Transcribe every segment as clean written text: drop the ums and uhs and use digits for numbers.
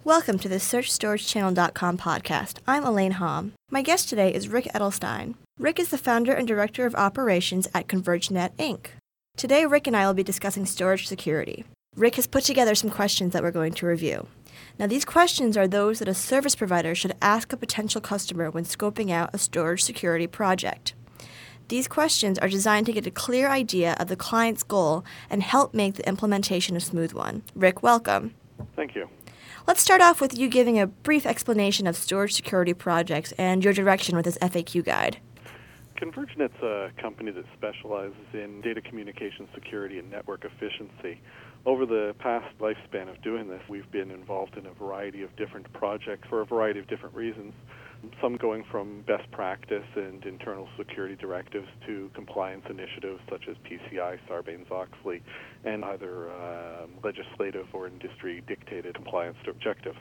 Welcome to the SearchStorageChannel.com podcast. I'm Elaine Hom. My guest today is Rick Edelstein. Rick is the founder and director of operations at ConvergeNet, Inc. Today, Rick and I will be discussing storage security. Rick has put together some questions that we're going to review. Now, these questions are those that a service provider should ask a potential customer when scoping out a storage security project. These questions are designed to get a clear idea of the client's goal and help make the implementation a smooth one. Rick, welcome. Thank you. Let's start off with you giving a brief explanation of storage security projects and your direction with this FAQ guide. ConvergeNet's a company that specializes in data communication security and network efficiency. Over the past lifespan of doing this, we've been involved in a variety of different projects for a variety of different reasons, some going from best practice and internal security directives to compliance initiatives such as PCI, Sarbanes-Oxley, and either legislative or industry-dictated compliance objectives.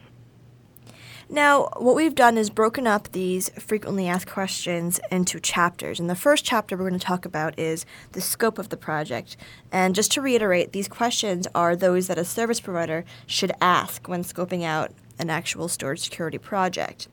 Now, what we've done is broken up these frequently asked questions into chapters. And the first chapter we're going to talk about is the scope of the project. And just to reiterate, these questions are those that a service provider should ask when scoping out an actual storage security project.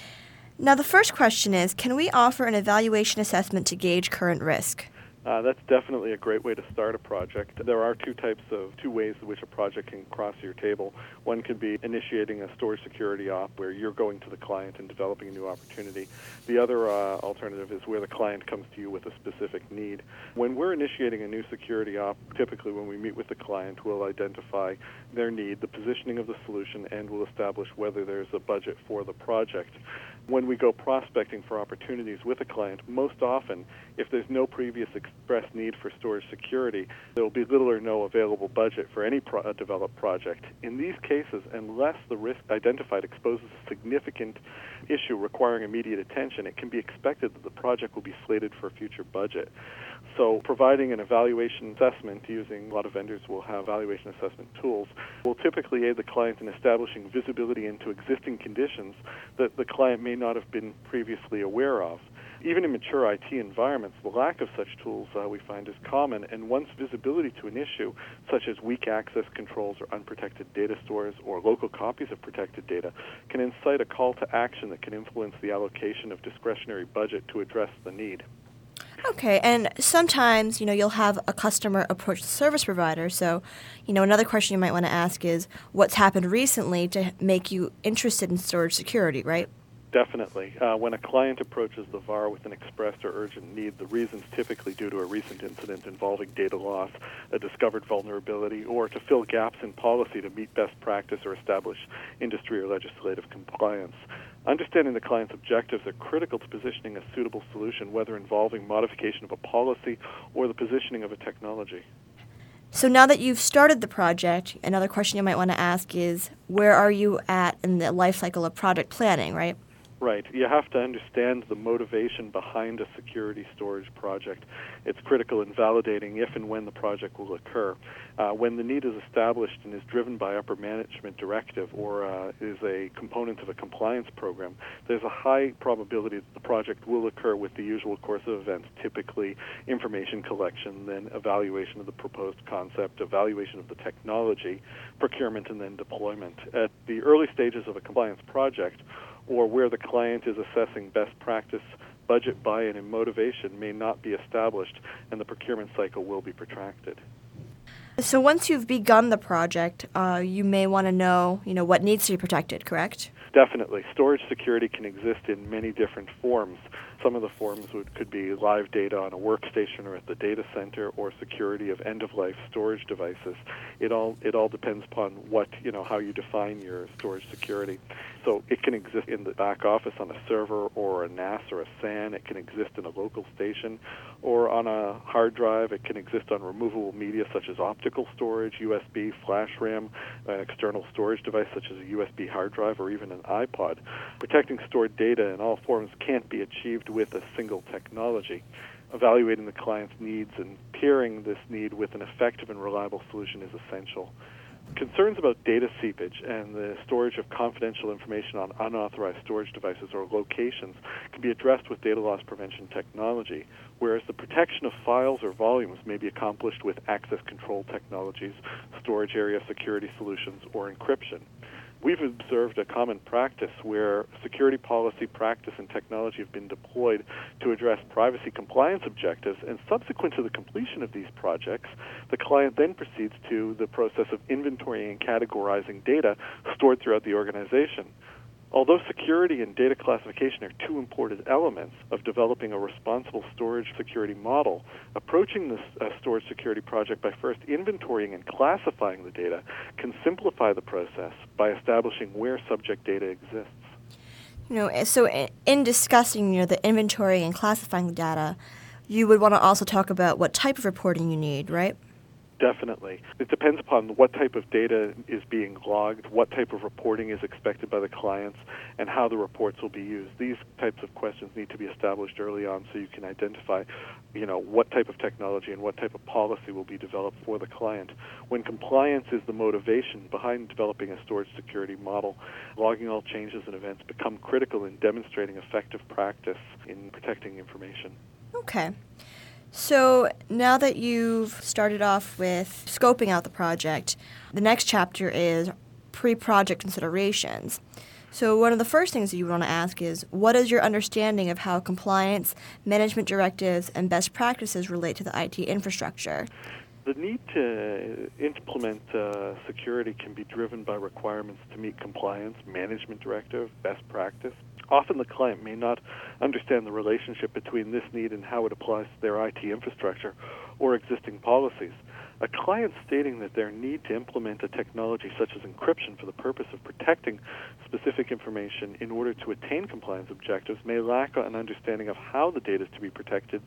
Now, the first question is, can we offer an evaluation assessment to gauge current risk? That's definitely a great way to start a project. There are two ways in which a project can cross your table. One could be initiating a storage security op where you're going to the client and developing a new opportunity. The other alternative is where the client comes to you with a specific need. When we're initiating a new security op, typically when we meet with the client, we'll identify their need, the positioning of the solution, and we'll establish whether there's a budget for the project. When we go prospecting for opportunities with a client, most often, if there's no previous express need for storage security, there will be little or no available budget for any developed project. In these cases, unless the risk identified exposes a significant issue requiring immediate attention, it can be expected that the project will be slated for a future budget. So providing an evaluation assessment, using a lot of vendors will have evaluation assessment tools, will typically aid the client in establishing visibility into existing conditions that the client may not have been previously aware of. Even in mature IT environments, the lack of such tools we find is common, and once visibility to an issue, such as weak access controls or unprotected data stores or local copies of protected data, can incite a call to action that can influence the allocation of discretionary budget to address the need. Okay, and sometimes, you'll have a customer approach the service provider. So, another question you might want to ask is, what's happened recently to make you interested in storage security, right? Definitely. When a client approaches the VAR with an expressed or urgent need, the reason's typically due to a recent incident involving data loss, a discovered vulnerability, or to fill gaps in policy to meet best practice or establish industry or legislative compliance. Understanding the client's objectives are critical to positioning a suitable solution, whether involving modification of a policy or the positioning of a technology. So now that you've started the project, another question you might want to ask is, where are you at in the life cycle of project planning, right? Right. You have to understand the motivation behind a security storage project. It's critical in validating if and when the project will occur. When the need is established and is driven by upper management directive or is a component of a compliance program, there's a high probability that the project will occur with the usual course of events, typically information collection, then evaluation of the proposed concept, evaluation of the technology, procurement, and then deployment. At the early stages of a compliance project, or where the client is assessing best practice, budget buy-in and motivation may not be established, and the procurement cycle will be protracted. So once you've begun the project, you may want to know, what needs to be protected, correct? Definitely. Storage security can exist in many different forms. Some of the forms could be live data on a workstation or at the data center, or security of end-of-life storage devices. It all depends upon how you define your storage security. So it can exist in the back office on a server or a NAS or a SAN. It can exist in a local station or on a hard drive. It can exist on removable media such as optical storage, USB, flash RAM, an external storage device such as a USB hard drive, or even an iPod. Protecting stored data in all forms can't be achieved with a single technology. Evaluating the client's needs and pairing this need with an effective and reliable solution is essential. Concerns about data seepage and the storage of confidential information on unauthorized storage devices or locations can be addressed with data loss prevention technology, whereas the protection of files or volumes may be accomplished with access control technologies, storage area security solutions, or encryption. We've observed a common practice where security policy, practice, and technology have been deployed to address privacy compliance objectives, and subsequent to the completion of these projects, the client then proceeds to the process of inventorying and categorizing data stored throughout the organization. Although security and data classification are two important elements of developing a responsible storage security model, approaching this storage security project by first inventorying and classifying the data can simplify the process by establishing where subject data exists. So in discussing, the inventory and classifying the data, you would want to also talk about what type of reporting you need, right? Definitely. It depends upon what type of data is being logged, what type of reporting is expected by the clients, and how the reports will be used. These types of questions need to be established early on so you can identify, what type of technology and what type of policy will be developed for the client. When compliance is the motivation behind developing a storage security model, logging all changes and events become critical in demonstrating effective practice in protecting information. Okay. So now that you've started off with scoping out the project, the next chapter is pre-project considerations. So one of the first things that you want to ask is, what is your understanding of how compliance, management directives, and best practices relate to the IT infrastructure? The need to implement security can be driven by requirements to meet compliance, management directive, best practice. Often the client may not understand the relationship between this need and how it applies to their IT infrastructure or existing policies. A client stating that their need to implement a technology such as encryption for the purpose of protecting specific information in order to attain compliance objectives may lack an understanding of how the data to be protected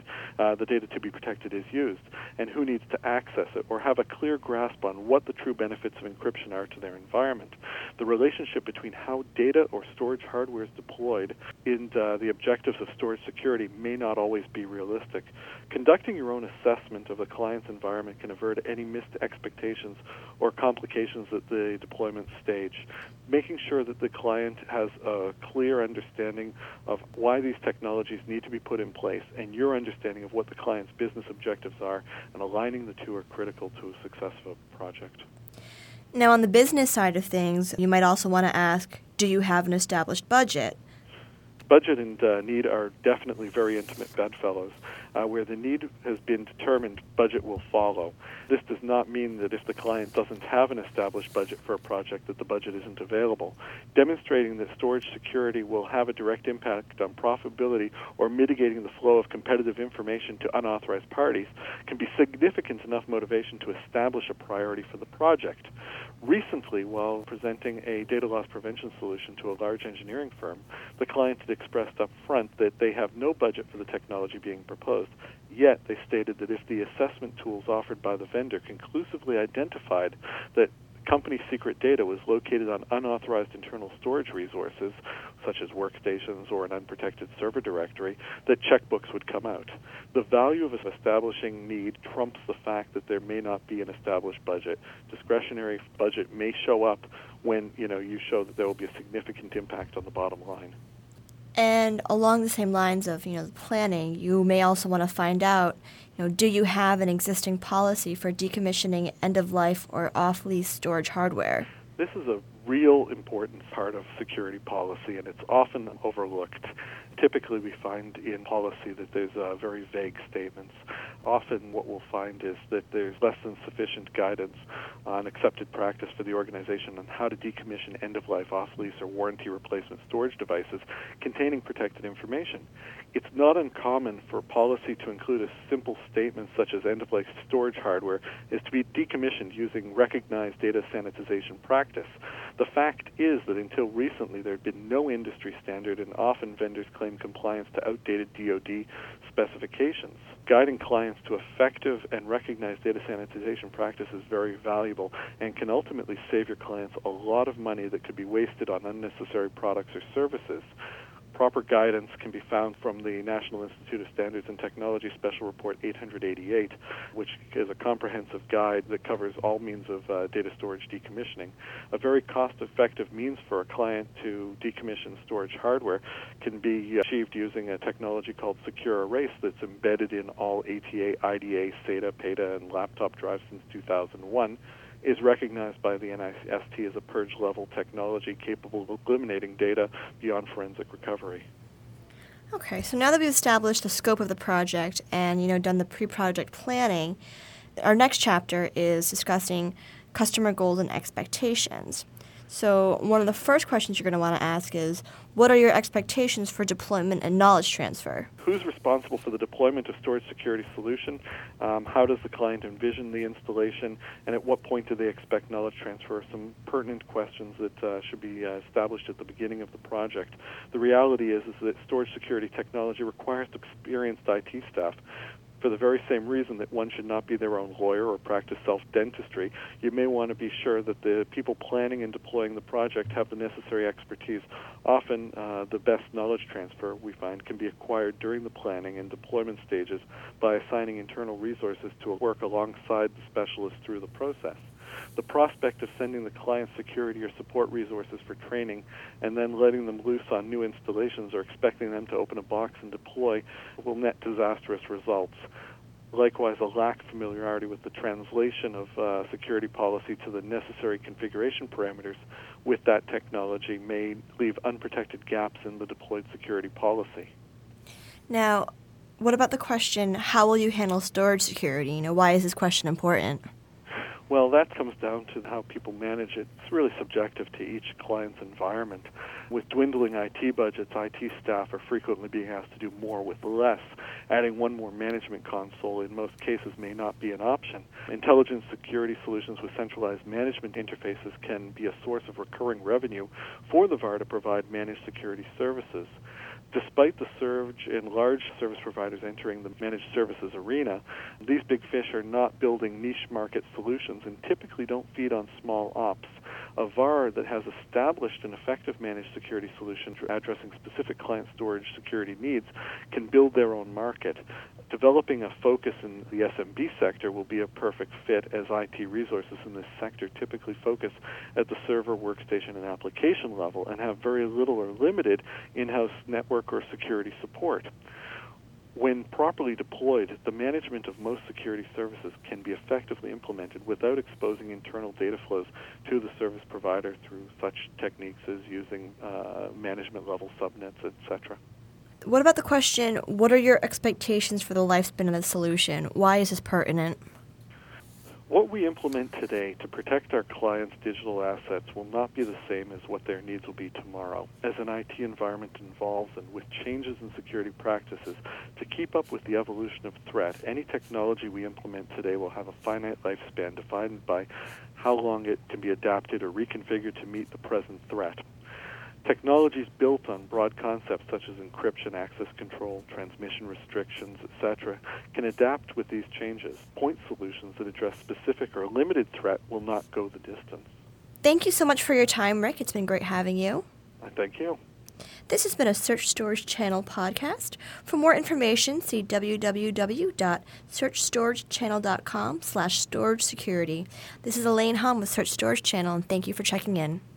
is used, and who needs to access it, or have a clear grasp on what the true benefits of encryption are to their environment. The relationship between how data or storage hardware is deployed and the objectives of storage security may not always be realistic. Conducting your own assessment of the client's environment can avert any missed expectations or complications at the deployment stage. Making sure that the client has a clear understanding of why these technologies need to be put in place and your understanding of what the client's business objectives are, and aligning the two are critical to a successful project. Now, on the business side of things, you might also want to ask, do you have an established budget? Budget and need are definitely very intimate bedfellows. Where the need has been determined, budget will follow. This does not mean that if the client doesn't have an established budget for a project that the budget isn't available. Demonstrating that storage security will have a direct impact on profitability or mitigating the flow of competitive information to unauthorized parties can be significant enough motivation to establish a priority for the project. Recently, while presenting a data loss prevention solution to a large engineering firm, the client had expressed up front that they have no budget for the technology being proposed. Yet they stated that if the assessment tools offered by the vendor conclusively identified that company secret data was located on unauthorized internal storage resources, such as workstations or an unprotected server directory, that checkbooks would come out. The value of establishing need trumps the fact that there may not be an established budget. Discretionary budget may show up when you show that there will be a significant impact on the bottom line. And along the same lines of planning, you may also want to find out, do you have an existing policy for decommissioning end-of-life or off-lease storage hardware? This is a real important part of security policy, and it's often overlooked. Typically, we find in policy that there's very vague statements. Often what we'll find is that there's less than sufficient guidance on accepted practice for the organization on how to decommission end-of-life, off-lease, or warranty replacement storage devices containing protected information. It's not uncommon for policy to include a simple statement such as end-of-life storage hardware is to be decommissioned using recognized data sanitization practice. The fact is that until recently there had been no industry standard, and often vendors claim compliance to outdated DoD specifications. Guiding clients to effective and recognized data sanitization practice is very valuable and can ultimately save your clients a lot of money that could be wasted on unnecessary products or services. Proper guidance can be found from the National Institute of Standards and Technology Special Report 888, which is a comprehensive guide that covers all means of data storage decommissioning. A very cost-effective means for a client to decommission storage hardware can be achieved using a technology called Secure Erase that's embedded in all ATA, IDA, SATA, PATA, and laptop drives since 2001. is recognized by the NIST as a purge-level technology capable of eliminating data beyond forensic recovery. Okay, so now that we've established the scope of the project and, done the pre-project planning, our next chapter is discussing customer goals and expectations. So one of the first questions you're going to want to ask is, what are your expectations for deployment and knowledge transfer? Who's responsible for the deployment of storage security solution? How does the client envision the installation? And at what point do they expect knowledge transfer? Some pertinent questions that should be established at the beginning of the project. The reality is that storage security technology requires experienced IT staff. For the very same reason that one should not be their own lawyer or practice self-dentistry, you may want to be sure that the people planning and deploying the project have the necessary expertise. Often, the best knowledge transfer, we find, can be acquired during the planning and deployment stages by assigning internal resources to work alongside the specialists through the process. The prospect of sending the client security or support resources for training and then letting them loose on new installations or expecting them to open a box and deploy will net disastrous results. Likewise, a lack of familiarity with the translation of security policy to the necessary configuration parameters with that technology may leave unprotected gaps in the deployed security policy. Now, what about the question, how will you handle storage security? Why is this question important? Well, that comes down to how people manage it. It's really subjective to each client's environment. With dwindling IT budgets, IT staff are frequently being asked to do more with less. Adding one more management console in most cases may not be an option. Intelligent security solutions with centralized management interfaces can be a source of recurring revenue for the VAR to provide managed security services. Despite the surge in large service providers entering the managed services arena, these big fish are not building niche market solutions and typically don't feed on small ops. A VAR that has established an effective managed security solution for addressing specific client storage security needs can build their own market. Developing a focus in the SMB sector will be a perfect fit, as IT resources in this sector typically focus at the server, workstation, and application level and have very little or limited in-house network or security support. When properly deployed, the management of most security services can be effectively implemented without exposing internal data flows to the service provider through such techniques as using management-level subnets, etc. What about the question, what are your expectations for the lifespan of the solution? Why is this pertinent? What we implement today to protect our clients' digital assets will not be the same as what their needs will be tomorrow. As an IT environment evolves and with changes in security practices, to keep up with the evolution of threat, any technology we implement today will have a finite lifespan defined by how long it can be adapted or reconfigured to meet the present threat. Technologies built on broad concepts such as encryption, access control, transmission restrictions, etc., can adapt with these changes. Point solutions that address specific or limited threat will not go the distance. Thank you so much for your time, Rick. It's been great having you. Thank you. This has been a Search Storage Channel podcast. For more information, see www.searchstoragechannel.com/storage security. This is Elaine Hom with Search Storage Channel, and thank you for checking in.